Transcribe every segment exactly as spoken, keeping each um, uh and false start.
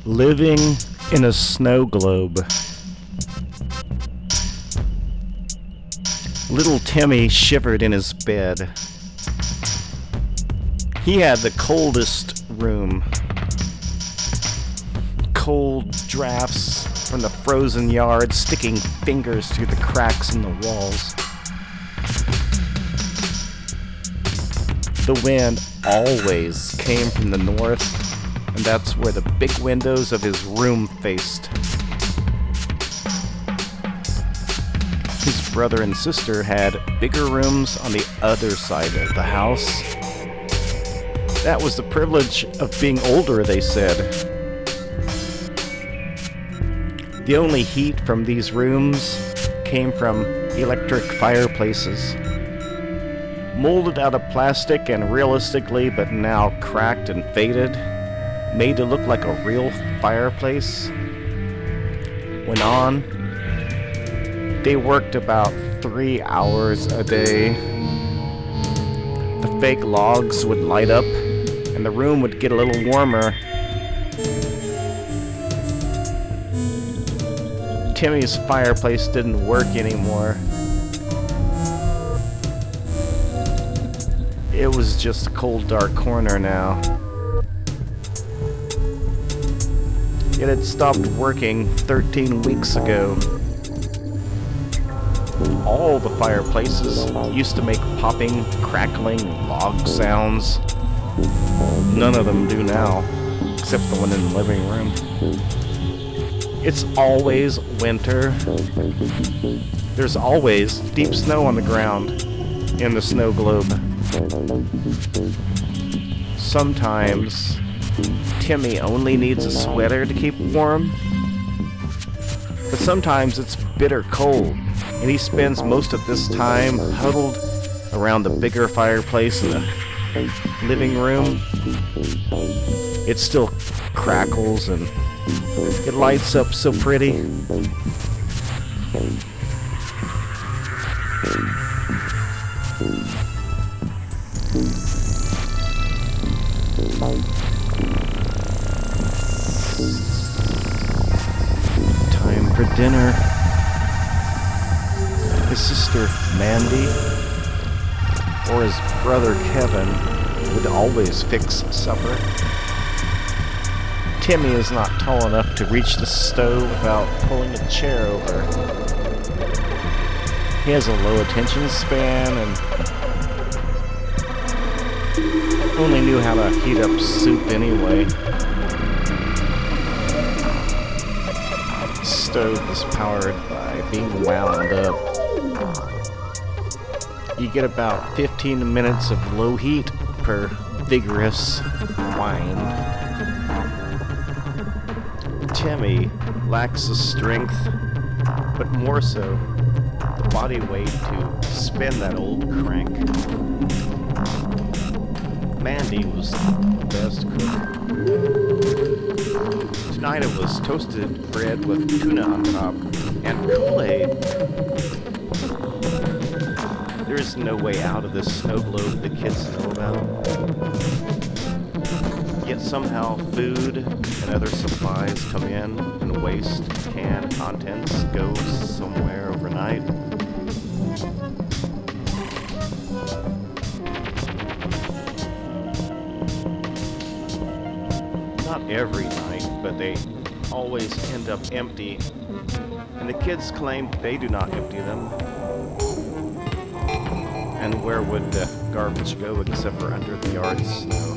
Living in a snow globe. Little Timmy shivered in his bed. He had the coldest room. Cold drafts from the frozen yard sticking fingers through the cracks in the walls. The wind always came from the north, and that's where the big windows of his room faced. His brother and sister had bigger rooms on the other side of the house. That was the privilege of being older, they said. The only heat from these rooms came from electric fireplaces. Molded out of plastic and realistically, but now cracked and faded, made to look like a real fireplace. Went on. They worked about three hours a day. The fake logs would light up, and the room would get a little warmer. Timmy's fireplace didn't work anymore. It was just a cold, dark corner now. It had stopped working thirteen weeks ago. All the fireplaces used to make popping, crackling log sounds. None of them do now, except the one in the living room. It's always winter. There's always deep snow on the ground in the snow globe. Sometimes Timmy only needs a sweater to keep warm, but sometimes it's bitter cold, and he spends most of this time huddled around the bigger fireplace in the living room. It still crackles and it lights up so pretty. Time for dinner. His sister Mandy or his brother Kevin would always fix supper. Timmy is not tall enough to reach the stove without pulling a chair over. He has a low attention span and only knew how to heat up soup anyway. The stove is powered by being wound up. You get about fifteen minutes of low heat per vigorous wind. Timmy lacks the strength, but more so the body weight to spin that old crank. Mandy was the best cook. Tonight it was toasted bread with tuna on top and Kool-Aid. There is no way out of this snow globe the kids know about. Yet somehow food and other supplies come in and waste can contents go somewhere overnight. Not every night, but they always end up empty, and the kids claim they do not empty them. And where would the garbage go except for under the yard snow?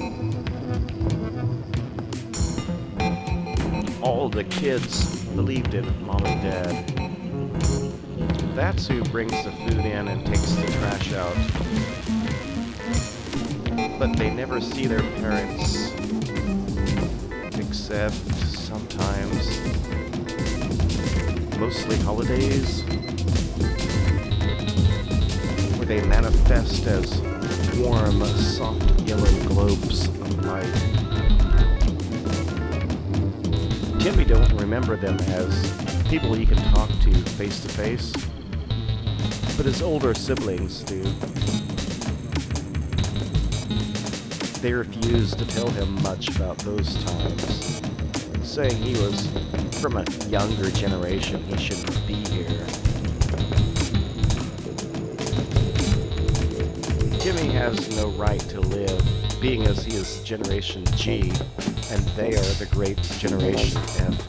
All the kids believed in Mom and Dad. That's who brings the food in and takes the trash out. But they never see their parents, except sometimes, mostly holidays, where they manifest as warm, soft yellow globes of light. Timmy don't remember them as people he can talk to face to face, but his older siblings do. They refuse to tell him much about those times, saying he was from a younger generation, he shouldn't be here. Timmy has no right to live, being as he is Generation G, and they are the great Generation F.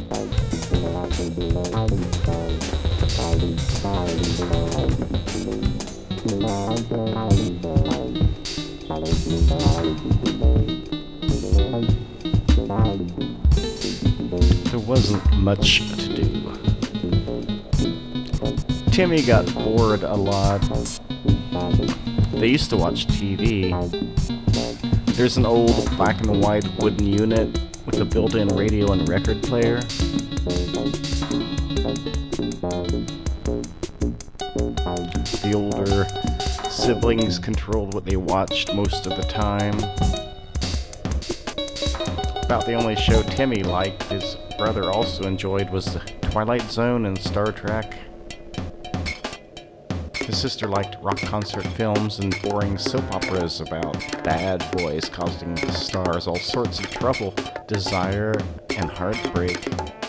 There wasn't much to do. Timmy got bored a lot. They used to watch T V. There's an old black and white wooden unit with a built-in radio and record player. The older siblings controlled what they watched most of the time. About the only show Timmy liked, his brother also enjoyed, was The Twilight Zone and Star Trek. His sister liked rock concert films and boring soap operas about bad boys causing the stars all sorts of trouble, desire, and heartbreak.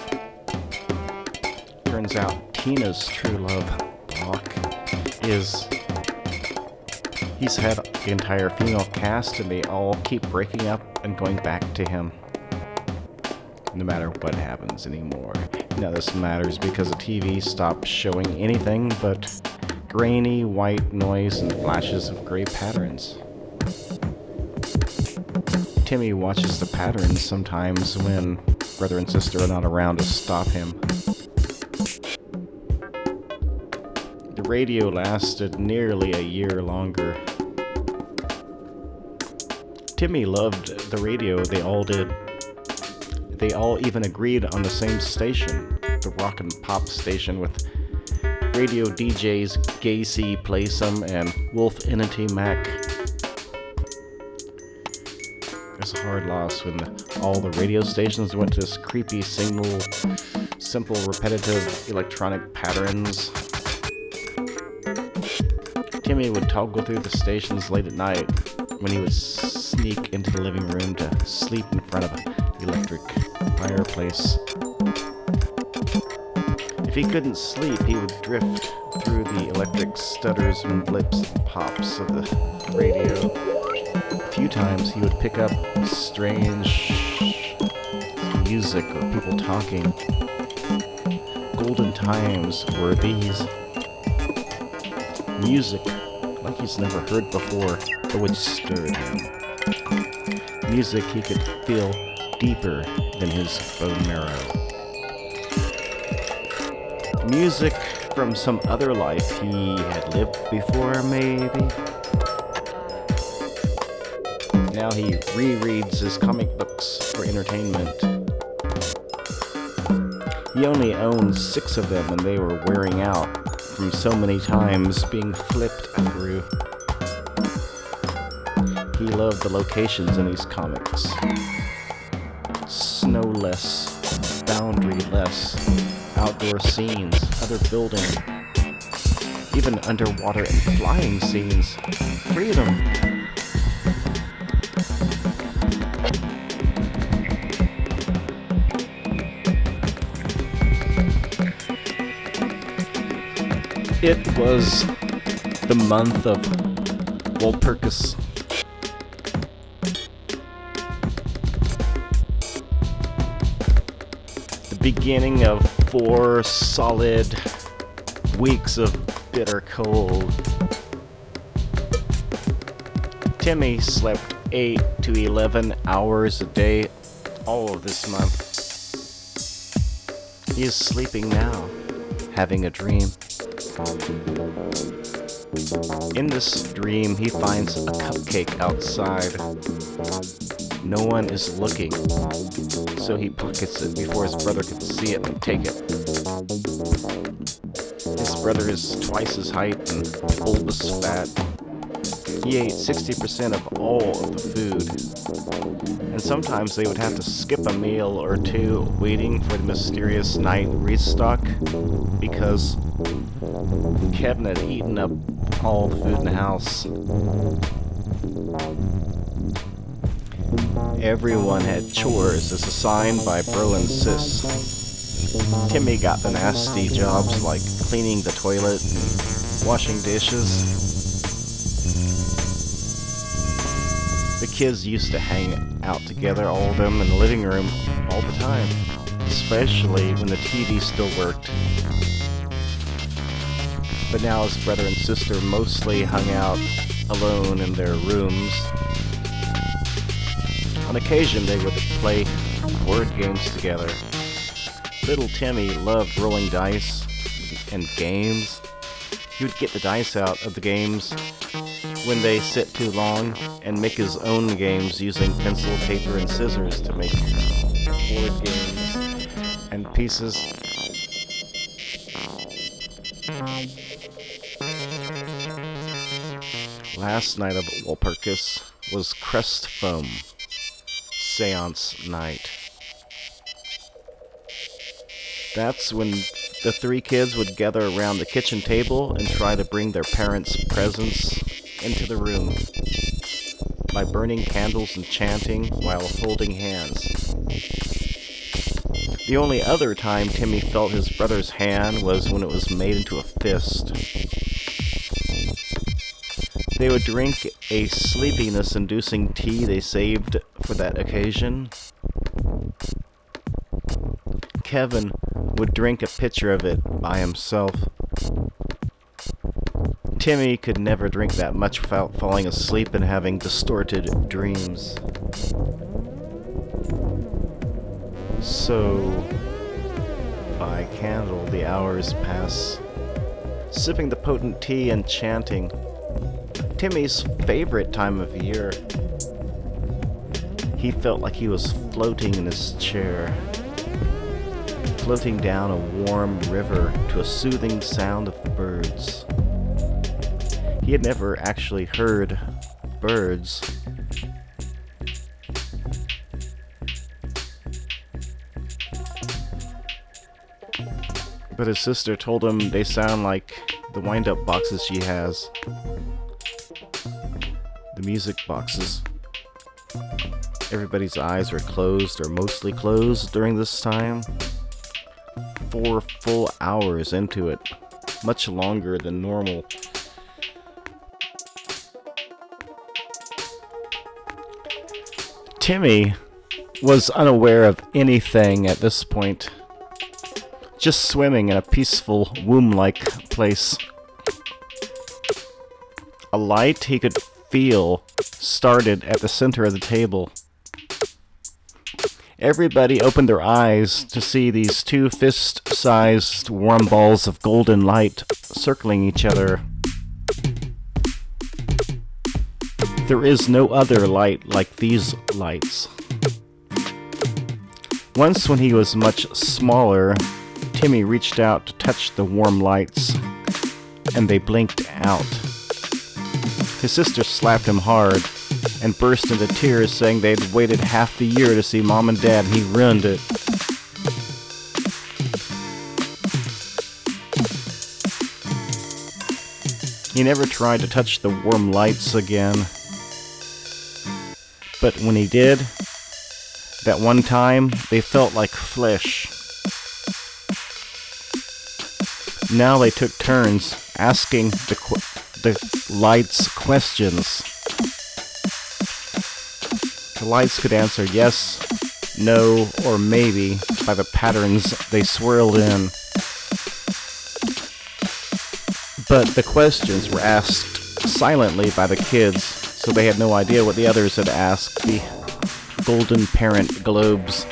Turns out Tina's true love, Brock, is... He's had the entire female cast and they all keep breaking up and going back to him. No matter what happens anymore. Now this matters because the T V stopped showing anything but grainy white noise and flashes of gray patterns. Timmy watches the patterns sometimes when brother and sister are not around to stop him. The radio lasted nearly a year longer. Timmy loved the radio, they all did. They all even agreed on the same station, the rock and pop station, with radio D Js Gacy Playsome and Wolf Entity Mac. It was a hard loss when the, all the radio stations went to this creepy single, simple, repetitive electronic patterns. Timmy would toggle through the stations late at night when he would sneak into the living room to sleep in front of the electric fireplace. If he couldn't sleep, he would drift through the electric stutters and blips and pops of the radio. A few times he would pick up strange music or people talking. Golden times were these. Music like he's never heard before, but which stirred him. Music he could feel deeper than his bone marrow. Music from some other life he had lived before, maybe. Now he rereads his comic books for entertainment. He only owns six of them and they were wearing out from so many times being flipped through. He loved the locations in these comics. Snowless, boundary-less, outdoor scenes, other buildings, even underwater and flying scenes. Freedom! It was the month of Walpurgis. The beginning of four solid weeks of bitter cold. Timmy slept eight to eleven hours a day all of this month. He is sleeping now, having a dream. In this dream, he finds a cupcake outside. No one is looking, so he pockets it before his brother can see it and take it. His brother is twice his height and bulbous fat. He ate sixty percent of all of the food, and sometimes they would have to skip a meal or two waiting for the mysterious night restock because Kevin had eaten up all the food in the house. everyone had chores as assigned by bro and sis. Timmy got the nasty jobs like cleaning the toilet and washing dishes. The kids used to hang out together, all of them, in the living room all the time, especially when the T V still worked. But now his brother and sister mostly hung out alone in their rooms. On occasion, they would play board games together. Little Timmy loved rolling dice and games. He would get the dice out of the games when they sit too long and make his own games using pencil, paper, and scissors to make board games and pieces. Last night of Walpurgis was Crest Foam Seance night. That's when the three kids would gather around the kitchen table and try to bring their parents' presents into the room by burning candles and chanting while holding hands. The only other time Timmy felt his brother's hand was when it was made into a fist. They would drink a sleepiness-inducing tea they saved for that occasion. Kevin would drink a pitcher of it by himself. Timmy could never drink that much without falling asleep and having distorted dreams. So, by candle, the hours pass, sipping the potent tea and chanting. Timmy's favorite time of year. He felt like he was floating in his chair, floating down a warm river to a soothing sound of birds. He had never actually heard birds. But his sister told him they sound like the wind-up boxes she has. The music boxes. Everybody's eyes are closed or mostly closed during this time. Four full hours into it. Much longer than normal. Timmy was unaware of anything at this point. Just swimming in a peaceful, womb-like place. A light he could feel started at the center of the table. Everybody opened their eyes to see these two fist-sized warm balls of golden light circling each other. There is no other light like these lights. Once when he was much smaller, Timmy reached out to touch the warm lights, and they blinked out. His sister slapped him hard and burst into tears, saying they'd waited half the year to see Mom and Dad, and he ruined it. He never tried to touch the warm lights again. But when he did, that one time, they felt like flesh. Now they took turns asking the, qu- the lights questions. The lights could answer yes, no, or maybe by the patterns they swirled in. But the questions were asked silently by the kids, so they had no idea what the others had asked the golden parent globes.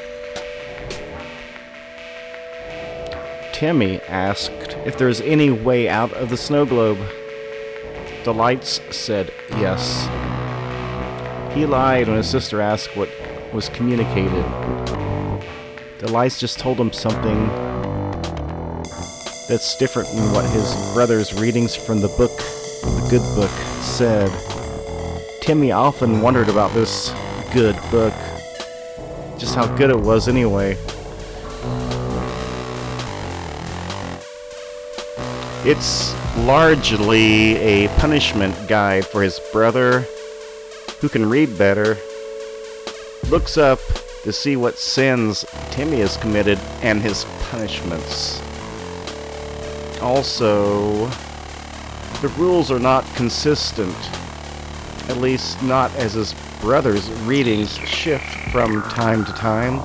Timmy asked if there was any way out of the snow globe. The lights said yes. He lied when his sister asked what was communicated. The lights just told him something that's different than what his brother's readings from the book, the good book, said. Timmy often wondered about this good book. Just how good it was anyway. It's largely a punishment guide for his brother, who can read better, looks up to see what sins Timmy has committed and his punishments. Also, the rules are not consistent, at least not as his brother's readings shift from time to time.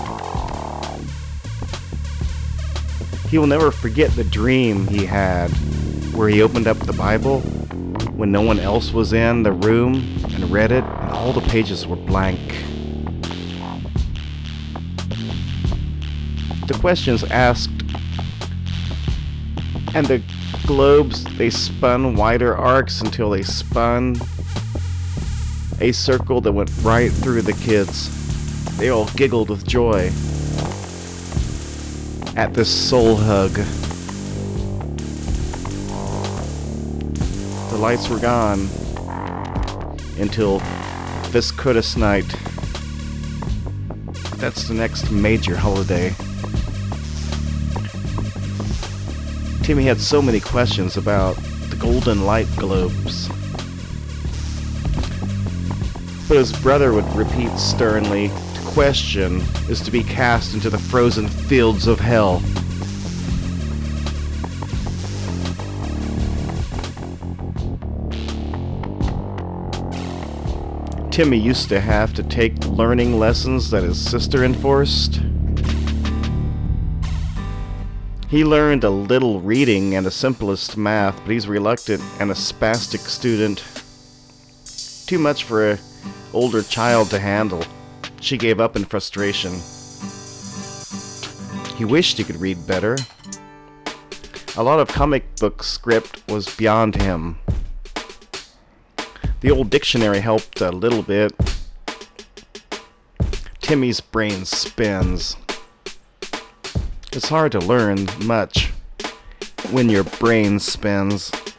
He will never forget the dream he had where he opened up the Bible when no one else was in the room and read it, and all the pages were blank. The questions asked, and the globes, they spun wider arcs until they spun a circle that went right through the kids. They all giggled with joy at this soul hug. The lights were gone until Viscodus night. That's the next major holiday. Timmy had so many questions about the golden light globes. But his brother would repeat sternly, to question is to be cast into the frozen fields of hell. Timmy used to have to take learning lessons that his sister enforced. He learned a little reading and the simplest math, but he's reluctant and a spastic student. Too much for an older child to handle. She gave up in frustration. He wished he could read better. A lot of comic book script was beyond him. The old dictionary helped a little bit. Timmy's brain spins. It's hard to learn much when your brain spins.